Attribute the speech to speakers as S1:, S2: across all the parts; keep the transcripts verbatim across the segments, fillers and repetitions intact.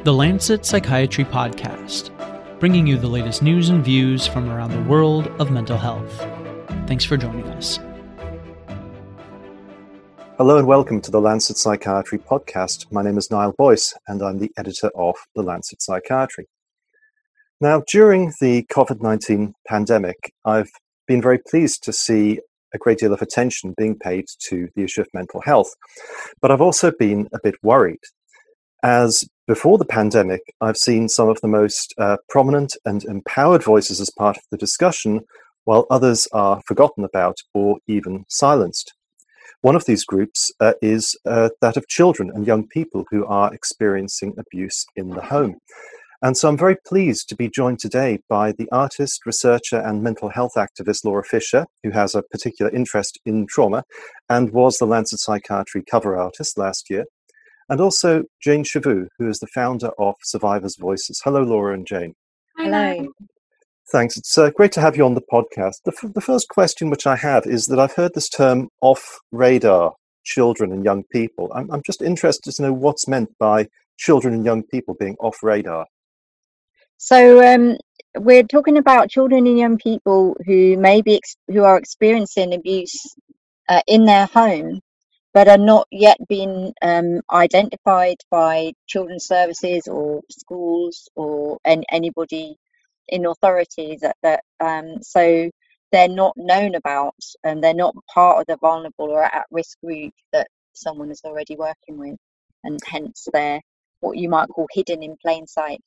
S1: The Lancet Psychiatry Podcast, bringing you the latest news and views from around the world of mental health. Thanks for joining us.
S2: Hello and welcome to the Lancet Psychiatry Podcast. My name is Niall Boyce and I'm the editor of the Lancet Psychiatry. Now, during the covid nineteen pandemic, I've been very pleased to see a great deal of attention being paid to the issue of mental health. But I've also been a bit worried, as before the pandemic, I've seen some of the most uh, prominent and empowered voices as part of the discussion, while others are forgotten about or even silenced. One of these groups uh, is uh, that of children and young people who are experiencing abuse in the home. And so I'm very pleased to be joined today by the artist, researcher, and mental health activist Laura Fisher, who has a particular interest in trauma and was the Lancet Psychiatry cover artist last year, and also Jane Chivot, who is the founder of Survivors' Voices. Hello, Laura and Jane.
S3: Hello.
S2: Thanks. It's uh, great to have you on the podcast. The, f- the first question which I have is that I've heard this term off-radar, children and young people. I'm, I'm just interested to know what's meant by children and young people being off-radar.
S3: So um, we're talking about children and young people who may be ex- who are experiencing abuse uh, in their home, but are not yet being um, identified by children's services or schools or an- anybody in authorities. That, that um, so they're not known about, and they're not part of the vulnerable or at-risk group that someone is already working with, and hence they're what you might call hidden in plain sight.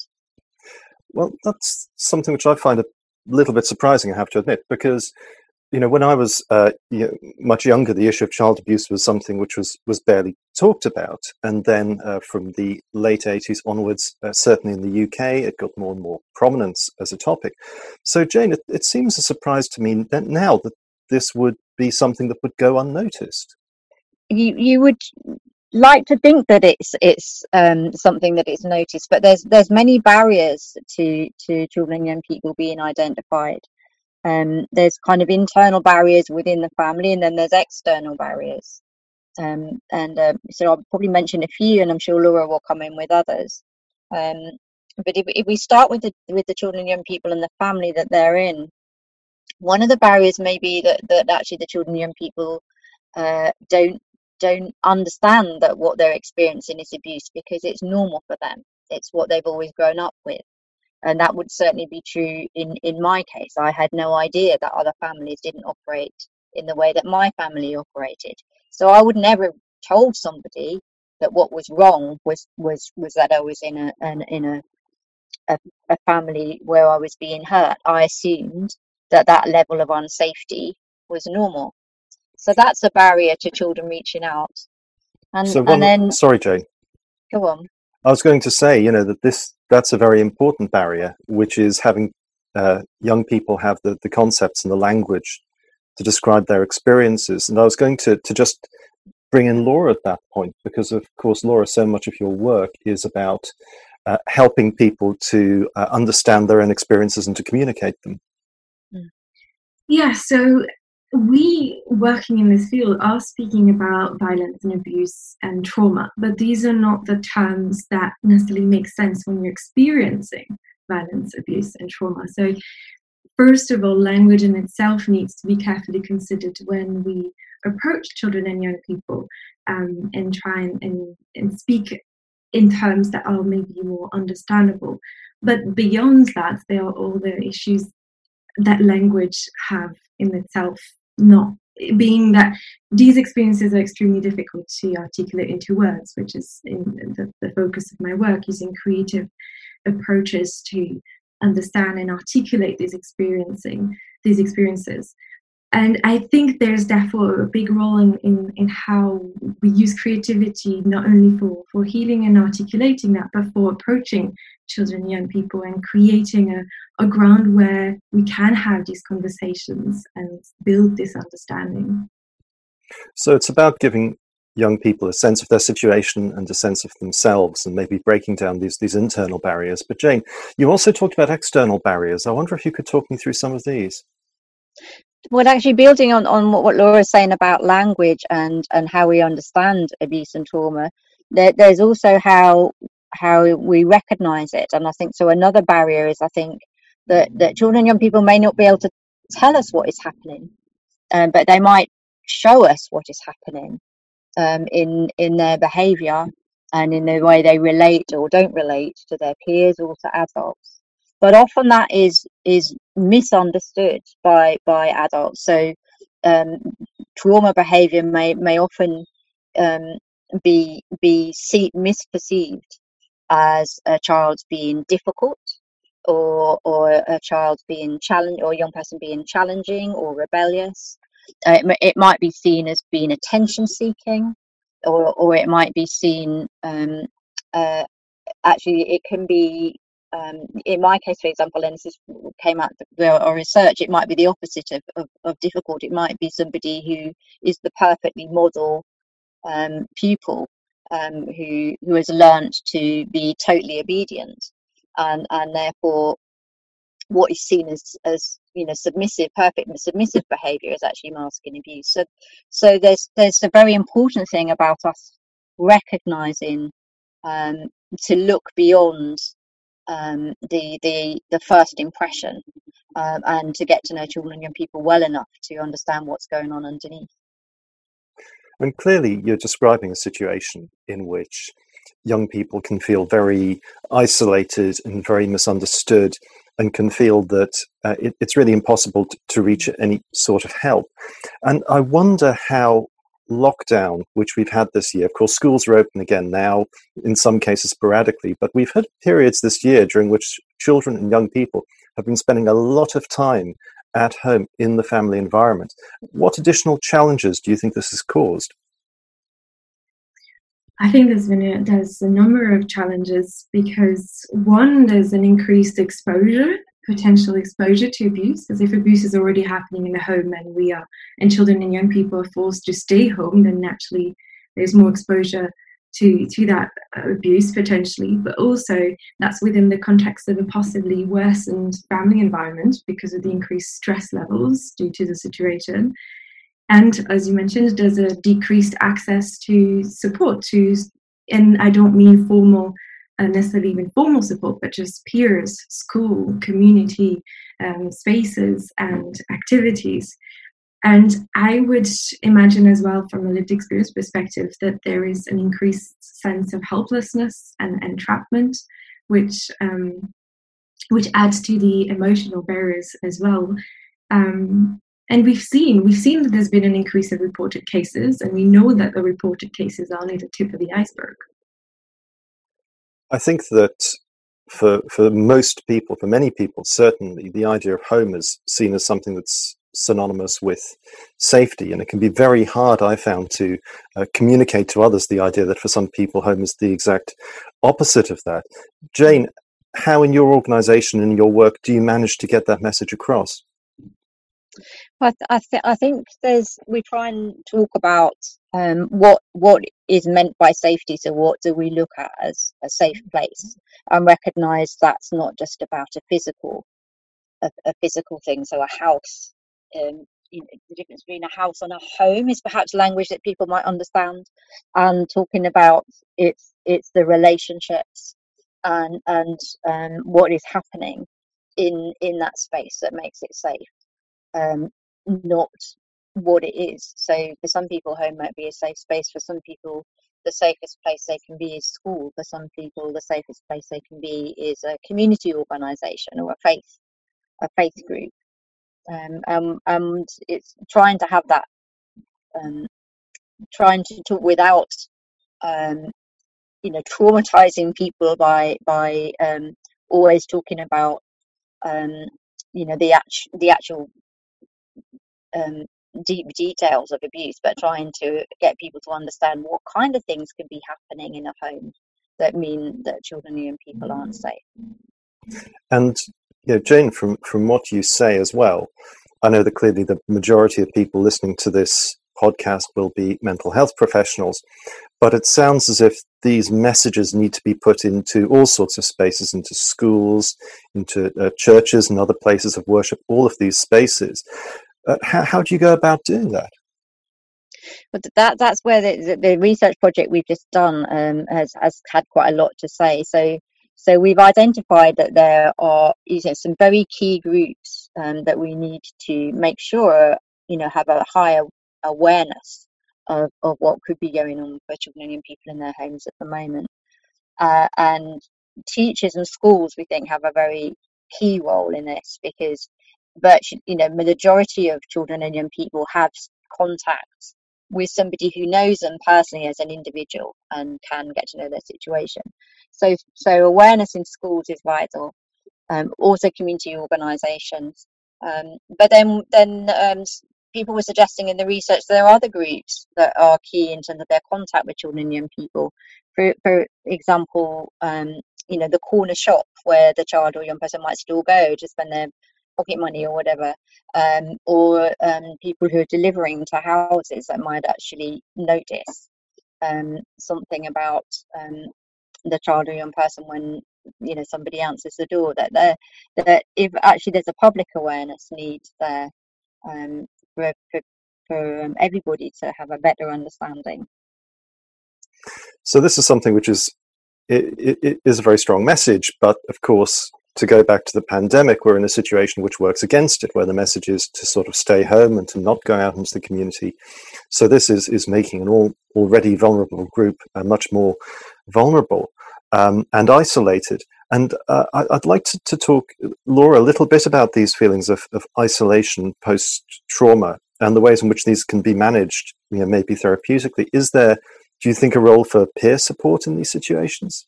S2: Well, that's something which I find a little bit surprising, I have to admit, because, you know, when I was uh, you know, much younger, the issue of child abuse was something which was, was barely talked about. And then uh, from the late eighties onwards, uh, certainly in the U K, it got more and more prominence as a topic. So, Jane, it, it seems a surprise to me that now that this would be something that would go unnoticed.
S3: You you would like to think that it's it's um, something that is noticed, but there's there's many barriers to to children and young people being identified. Um, there's kind of internal barriers within the family, and then there's external barriers. Um, and um, so I'll probably mention a few, and I'm sure Laura will come in with others. Um, but if, if we start with the with the children and young people and the family that they're in, one of the barriers may be that that actually the children and young people uh, don't don't understand that what they're experiencing is abuse because it's normal for them. It's what they've always grown up with. And that would certainly be true in, in my case. I had no idea that other families didn't operate in the way that my family operated. So I would never have told somebody that what was wrong was was, was that I was in a an, in a, a a family where I was being hurt. I assumed that that level of unsafety was normal. So that's a barrier to children reaching out. And
S2: So one,
S3: and then
S2: sorry, Jane.
S3: go on.
S2: I was going to say, you know, that this that's a very important barrier, which is having uh, young people have the, the concepts and the language to describe their experiences. And I was going to, to just bring in Laura at that point, because, of course, Laura, so much of your work is about uh, helping people to uh, understand their own experiences and to communicate them.
S4: Yeah, so we working in this field are speaking about violence and abuse and trauma, but these are not the terms that necessarily make sense when you're experiencing violence, abuse, and trauma. So first of all, language in itself needs to be carefully considered when we approach children and young people um, and try and, and, and speak in terms that are maybe more understandable. But beyond that, there are all the issues that language have in itself, not being that these experiences are extremely difficult to articulate into words, which is in the, the focus of my work, using creative approaches to understand and articulate these experiencing these experiences. And I think there's therefore a big role in, in, in how we use creativity, not only for, for healing and articulating that, but for approaching children and young people and creating a, a ground where we can have these conversations and build this understanding.
S2: So it's about giving young people a sense of their situation and a sense of themselves, and maybe breaking down these, these internal barriers. But Jane, you also talked about external barriers. I wonder if you could talk me through some of these.
S3: Well, actually, building on, on what, what Laura is saying about language and, and how we understand abuse and trauma, there, there's also how how we recognize it. And I think so another barrier is I think that that children and young people may not be able to tell us what is happening, um, but they might show us what is happening um, in in their behavior and in the way they relate or don't relate to their peers or to adults. But often that is is misunderstood by by adults. So um, trauma behavior may may often um, be be see, misperceived as a child being difficult, or or a child being challenged, or a young person being challenging or rebellious. Uh, it, it might be seen as being attention seeking, or or it might be seen um, uh, actually it can be um, in my case, for example, and this is, came out of our research, it might be the opposite of, of, of difficult. It might be somebody who is the perfectly model um, pupil, um, who who has learnt to be totally obedient, and and therefore what is seen as as you know submissive, perfect submissive behaviour is actually masking abuse. So so there's there's a very important thing about us recognising um, to look beyond um, the the the first impression, um, and to get to know children and young people well enough to understand what's going on underneath.
S2: And clearly, you're describing a situation in which young people can feel very isolated and very misunderstood, and can feel that uh, it, it's really impossible to, to reach any sort of help. And I wonder how lockdown, which we've had this year, of course, schools are open again now, in some cases sporadically, but we've had periods this year during which children and young people have been spending a lot of time at home in the family environment. What additional challenges do you think this has caused?
S4: I think there's been a, there's a number of challenges, because one, there's an increased exposure, potential exposure to abuse, because if abuse is already happening in the home and we are, and children and young people are forced to stay home, then naturally there's more exposure to, to that abuse potentially. But also that's within the context of a possibly worsened family environment because of the increased stress levels due to the situation. And as you mentioned, there's a decreased access to support, to, and I don't mean formal, uh, necessarily even formal support, but just peers, school, community um, spaces and activities. And I would imagine as well, from a lived experience perspective, that there is an increased sense of helplessness and entrapment, which um, which adds to the emotional barriers as well. Um, And we've seen we've seen that there's been an increase of reported cases, and we know that the reported cases are only the tip of the iceberg.
S2: I think that for for most people, for many people, certainly, the idea of home is seen as something that's synonymous with safety, and it can be very hard, I found, to uh, communicate to others the idea that for some people home is the exact opposite of that. Jane, how in your organisation and your work do you manage to get that message across?
S3: I, th- I, th- I think there's we try and talk about um, what what is meant by safety. So what do we look at as a safe place, and recognise that's not just about a physical a, a physical thing. So a house, um, you know, the difference between a house and a home is perhaps language that people might understand, and talking about it's it's the relationships and and um, what is happening in in that space that makes it safe. Um, not what it is. So for some people, home might be a safe space. For some people, the safest place they can be is school. For some people, the safest place they can be is a community organisation or a faith, a faith group. Um, um, and it's trying to have that, um, trying to talk without, um, you know, traumatizing people by by um, always talking about, um, you know, the act- the actual Um, deep details of abuse, but trying to get people to understand what kind of things can be happening in a home that mean that children and young people aren't safe.
S2: And you know, Jane, from from what you say as well, I know that clearly the majority of people listening to this podcast will be mental health professionals, but it sounds as if these messages need to be put into all sorts of spaces, into schools, into uh, churches and other places of worship, all of these spaces. Uh, how, how do you go about doing that?
S3: But that that's where the, the research project we've just done um, has has had quite a lot to say. So so we've identified that there are, you know, some very key groups um, that we need to make sure, you know, have a higher awareness of, of what could be going on for children and young people in their homes at the moment. Uh, and teachers and schools, we think, have a very key role in this, because virtually, you know, the majority of children and young people have contact with somebody who knows them personally as an individual and can get to know their situation. So, so awareness in schools is vital. Um, also, community organisations. Um, but then, then um, people were suggesting in the research there are other groups that are key in terms of their contact with children and young people. For, for example, um, you know, the corner shop where the child or young person might still go to spend their pocket money or whatever, um, or um, people who are delivering to houses that might actually notice um, something about um, the child or young person when, you know, somebody answers the door. That there, that if actually there's a public awareness need there um, for for, for um, everybody to have a better understanding.
S2: So this is something which is it, it is a very strong message, but of course, to go back to the pandemic, we're in a situation which works against it, where the message is to sort of stay home and to not go out into the community. So this is is making an all, already vulnerable group uh, much more vulnerable um, and isolated. And uh, I, I'd like to, to talk, Laura, a little bit about these feelings of, of isolation post-trauma and the ways in which these can be managed, you know, maybe therapeutically. Is there, do you think, a role for peer support in these situations?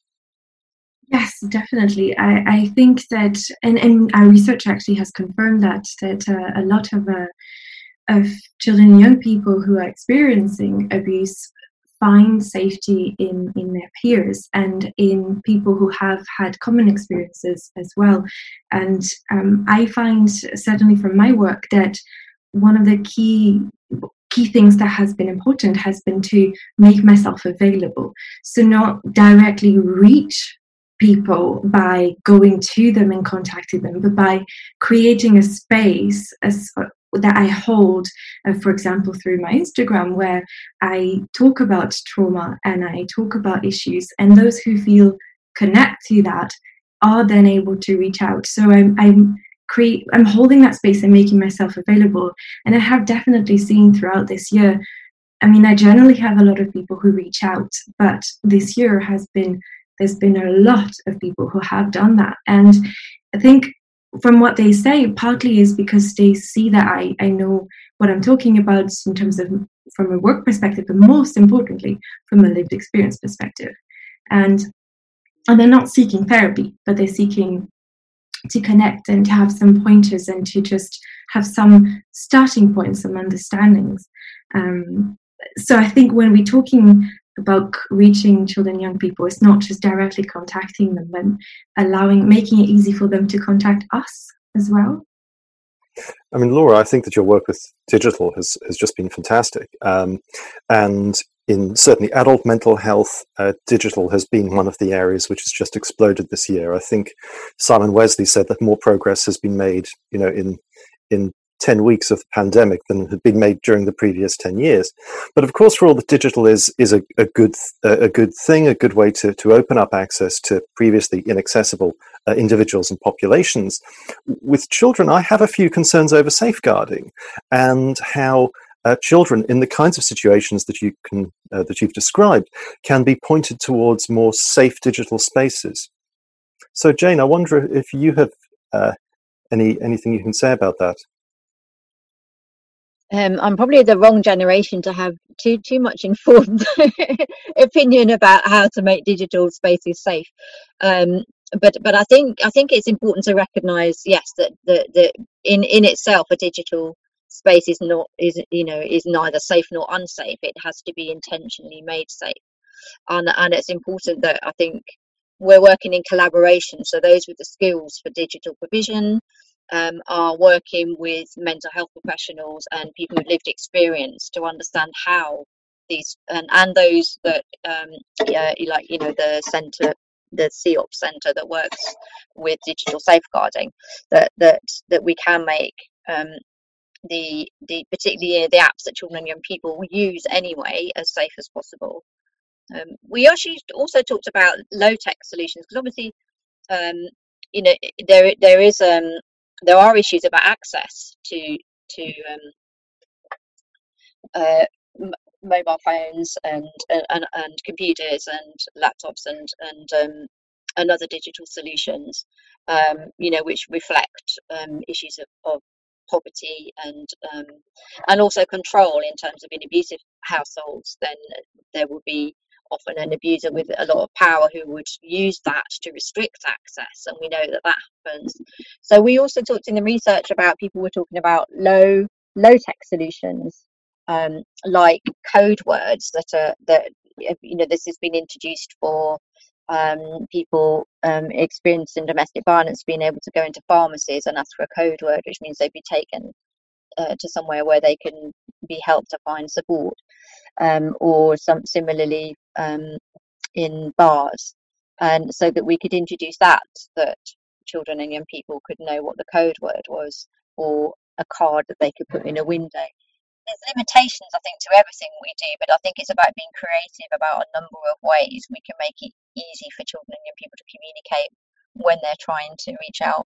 S4: Yes, definitely. I, I think that, and, and our research actually has confirmed that, that uh, a lot of uh, of children and young people who are experiencing abuse find safety in, in their peers and in people who have had common experiences as well. And um, I find, certainly from my work, that one of the key key things that has been important has been to make myself available. So not directly reach people by going to them and contacting them, but by creating a space as, uh, that I hold, uh, for example, through my Instagram, where I talk about trauma and I talk about issues, and those who feel connect to that are then able to reach out. So I'm, I'm create, I'm holding that space and making myself available. And I have definitely seen throughout this year, I mean, I generally have a lot of people who reach out, but this year has been There's been a lot of people who have done that. And I think from what they say, partly is because they see that I, I know what I'm talking about in terms of from a work perspective, but most importantly, from a lived experience perspective. And, and they're not seeking therapy, but they're seeking to connect and to have some pointers and to just have some starting points, some understandings. Um, so I think when we're talking about reaching children and young people, it's not just directly contacting them, but allowing, making it easy for them to contact us as well.
S2: I mean, Laura, I think that your work with digital has, has just been fantastic. Um, and in certainly adult mental health, uh, digital has been one of the areas which has just exploded this year. I think Simon Wesley said that more progress has been made, you know, in in ten weeks of the pandemic than had been made during the previous ten years. But of course, for all that digital is is a, a good a good thing, a good way to, to open up access to previously inaccessible uh, individuals and populations. With children, I have a few concerns over safeguarding and how uh, children in the kinds of situations that you can uh, that you've described can be pointed towards more safe digital spaces. So, Jane, I wonder if you have uh, any anything you can say about that.
S3: Um, I'm probably the wrong generation to have too too much informed opinion about how to make digital spaces safe. Um, but but I think I think it's important to recognise, yes, that the the in in itself a digital space is not is you know is neither safe nor unsafe. It has to be intentionally made safe, and and it's important that I think we're working in collaboration. So those with the skills for digital provision Um, are working with mental health professionals and people with lived experience to understand how these and, and those that um, yeah, like you know the centre, the C O P centre that works with digital safeguarding, that that that we can make um, the the particularly the apps that children and young people use anyway as safe as possible. Um, we actually also talked about low tech solutions because obviously, um, you know, there there is um, there are issues about access to to um, uh, m- mobile phones and, and and computers and laptops and and um, and other digital solutions, um, you know, which reflect um, issues of, of poverty and um, and also control in terms of in abusive households. Then there will be often an abuser with a lot of power who would use that to restrict access, and we know that that happens. So we also talked in the research about people were talking about low low tech solutions, um, like code words that are that you know this has been introduced for um, people um, experiencing domestic violence being able to go into pharmacies and ask for a code word, which means they'd be taken uh, to somewhere where they can be helped to find support, um, or some similarly um, in bars, and so that we could introduce that that children and young people could know what the code word was, or a card that they could put in a window. There's limitations, I think, to everything we do, but I think it's about being creative about a number of ways we can make it easy for children and young people to communicate when they're trying to reach out.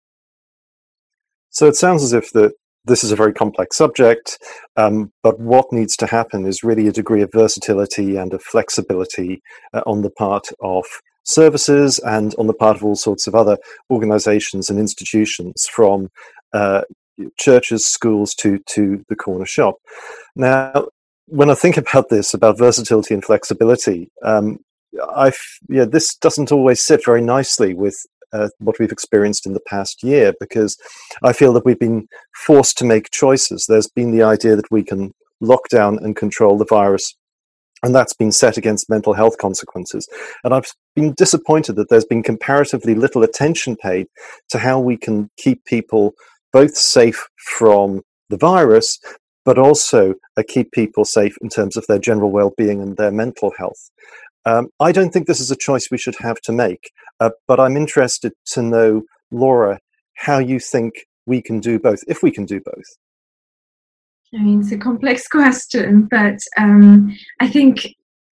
S2: So it sounds as if the, this is a very complex subject, um, but what needs to happen is really a degree of versatility and of flexibility uh, on the part of services and on the part of all sorts of other organizations and institutions, from uh, churches, schools to to the corner shop. Now, when I think about this, about versatility and flexibility, um, I yeah, this doesn't always sit very nicely with uh, what we've experienced in the past year, because I feel that we've been forced to make choices. There's been the idea that we can lock down and control the virus, and that's been set against mental health consequences. And I've been disappointed that there's been comparatively little attention paid to how we can keep people both safe from the virus, but also uh, keep people safe in terms of their general well-being and their mental health. Um, I don't think this is a choice we should have to make, uh, but I'm interested to know, Laura, how you think we can do both, if we can do both.
S4: I mean, it's a complex question, but um, I think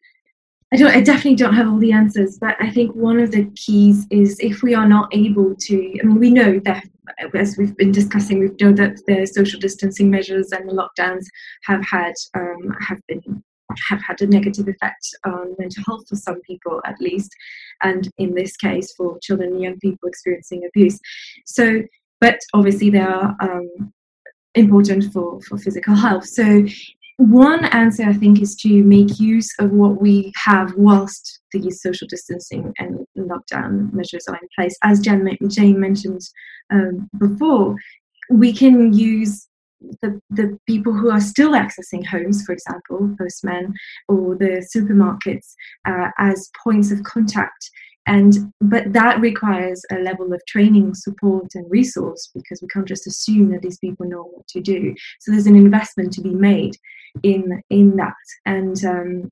S4: I don't. I definitely don't have all the answers, but I think one of the keys is if we are not able to. I mean, we know that, as we've been discussing, we know that the social distancing measures and the lockdowns have had um, have been have had a negative effect on mental health for some people, at least, and in this case, for children and young people experiencing abuse. So, but obviously, they are um, important for for physical health. So. One answer, I think, is to make use of what we have whilst these social distancing and lockdown measures are in place. As Jane, Jane mentioned um, before, we can use the, the people who are still accessing homes, for example, postmen or the supermarkets, uh, as points of contact. And but that requires a level of training, support, and resource, because we can't just assume that these people know what to do. So there's an investment to be made in in that. And um,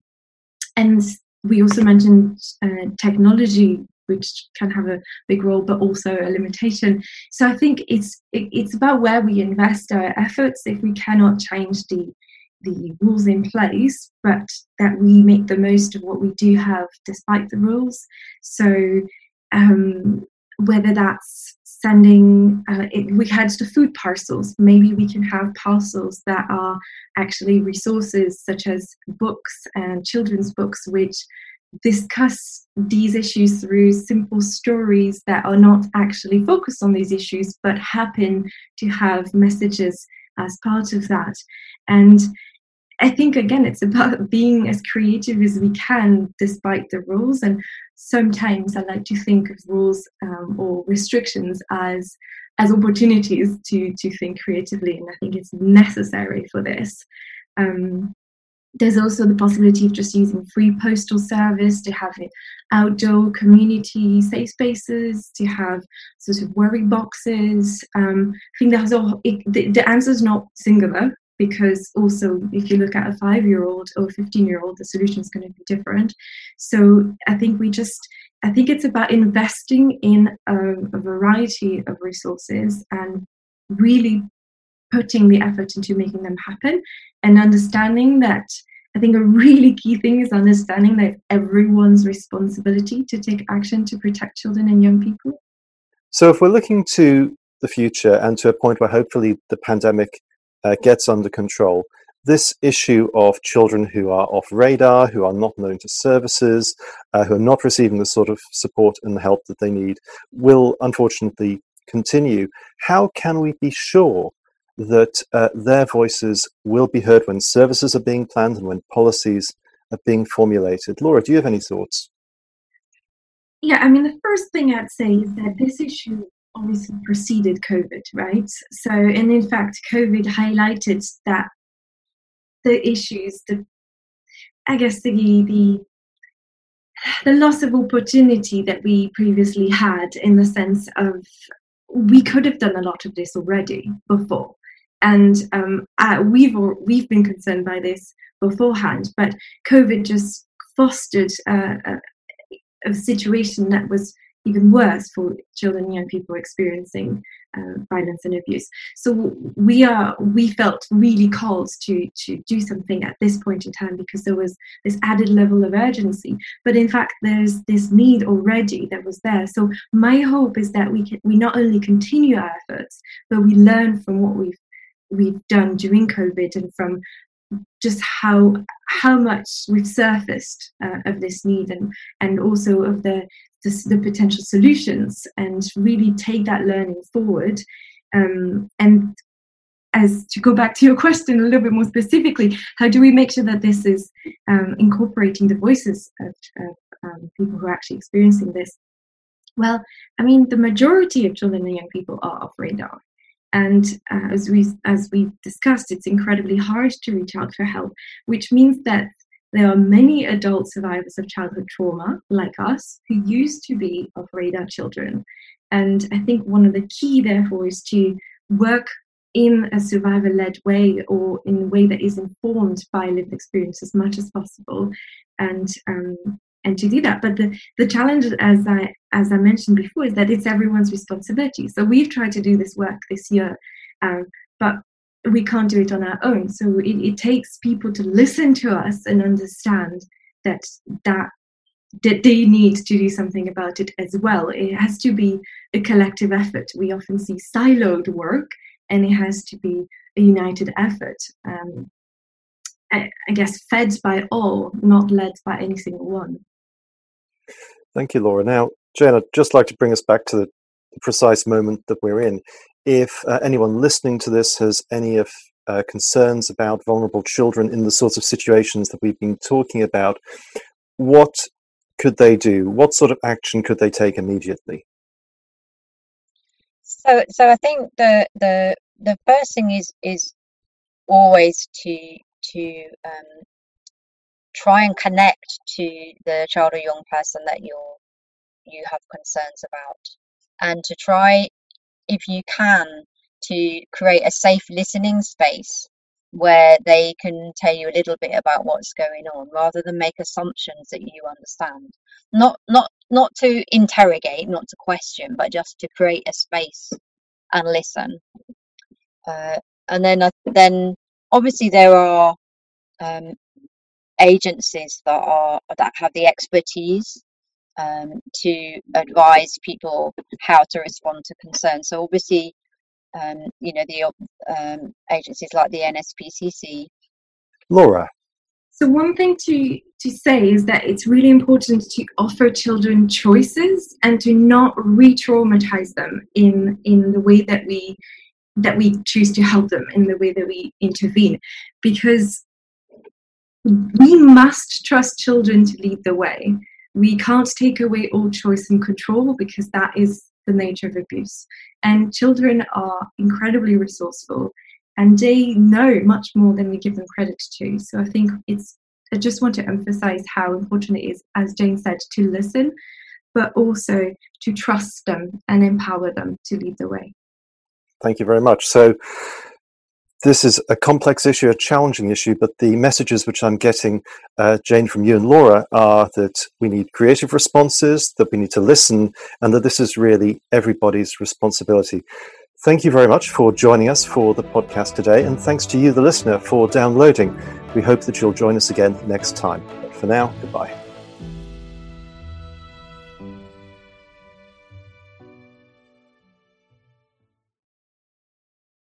S4: and we also mentioned uh, technology, which can have a big role, but also a limitation. So I think it's it, it's about where we invest our efforts. If we cannot change the the rules in place, but that we make the most of what we do have despite the rules. So um, whether that's sending, uh, it, we had the food parcels, maybe we can have parcels that are actually resources such as books and children's books, which discuss these issues through simple stories that are not actually focused on these issues, but happen to have messages as part of that. And I think, again, it's about being as creative as we can despite the rules. And sometimes I like to think of rules um, or restrictions as as opportunities to, to think creatively. And I think it's necessary for this. Um, there's also the possibility of just using free postal service, to have outdoor community safe spaces, to have sort of worry boxes. Um, I think there's all, it, the, the answer is not singular. Because also, if you look at a five-year-old or a fifteen-year-old, the solution is going to be different. So I think we just, I think it's about investing in a, a variety of resources and really putting the effort into making them happen, and understanding that I think a really key thing is understanding that it's everyone's responsibility to take action to protect children and young people.
S2: So if we're looking to the future and to a point where hopefully the pandemic uh, gets under control, this issue of children who are off radar, who are not known to services, uh, who are not receiving the sort of support and help that they need, will unfortunately continue. How can we be sure that uh, their voices will be heard when services are being planned and when policies are being formulated? Laura, do you have any thoughts?
S4: Yeah, I mean, the first thing I'd say is that this issue obviously preceded COVID, right? So, and in fact, COVID highlighted that the issues, the I guess the the the loss of opportunity that we previously had, in the sense of we could have done a lot of this already before, and um, uh, we've we've been concerned by this beforehand, but COVID just fostered uh, a, a situation that was even worse for children and young people experiencing uh, violence and abuse. So we are we felt really called to to do something at this point in time, because there was this added level of urgency. But in fact, there's this need already that was there. So my hope is that we can we not only continue our efforts, but we learn from what we've we've done during COVID, and from just how how much we've surfaced uh, of this need, and and also of the The, the potential solutions, and really take that learning forward. Um, and as to go back to your question a little bit more specifically, how do we make sure that this is um, incorporating the voices of, of um, people who are actually experiencing this? Well, I mean, the majority of children and young people are off radar. And uh, as we as we've discussed, it's incredibly hard to reach out for help, which means that there are many adult survivors of childhood trauma, like us, who used to be off-radar children. And I think one of the key, therefore, is to work in a survivor-led way, or in a way that is informed by lived experience as much as possible, and um, and to do that. But the, the challenge, as I as I mentioned before, is that it's everyone's responsibility. So we've tried to do this work this year, um, but we can't do it on our own. So it, it takes people to listen to us and understand that that that they need to do something about it as well. It has to be a collective effort. We often see siloed work, and it has to be a united effort. Um, I, I guess fed by all, not led by any single one.
S2: Thank you, Laura. Now, Jane, I'd just like to bring us back to the precise moment that we're in. If uh, anyone listening to this has any of uh, concerns about vulnerable children in the sorts of situations that we've been talking about, what could they do? What sort of action could they take immediately?
S3: So, so I think the the the first thing is is always to to um, try and connect to the child or young person that you're you have concerns about, and to try, if you can, to create a safe listening space where they can tell you a little bit about what's going on, rather than make assumptions that you understand. Not not not to interrogate, not to question, but just to create a space and listen. Uh, and then uh, then obviously there are um, agencies that are that have the expertise Um, to advise people how to respond to concerns. So obviously, um, you know, the um, agencies like the N S P C C.
S2: Laura.
S4: So one thing to, to say is that it's really important to offer children choices, and to not re-traumatize them in, in the way that we that we choose to help them, in the way that we intervene, because we must trust children to lead the way. We can't take away all choice and control, because that is the nature of abuse. And children are incredibly resourceful, and they know much more than we give them credit to. So I think it's, I just want to emphasize how important it is, as Jane said, to listen, but also to trust them and empower them to lead the way.
S2: Thank you very much. So this is a complex issue, a challenging issue, but the messages which I'm getting, uh, Jane, from you and Laura, are that we need creative responses, that we need to listen, and that this is really everybody's responsibility. Thank you very much for joining us for the podcast today, and thanks to you, the listener, for downloading. We hope that you'll join us again next time. But for now, goodbye.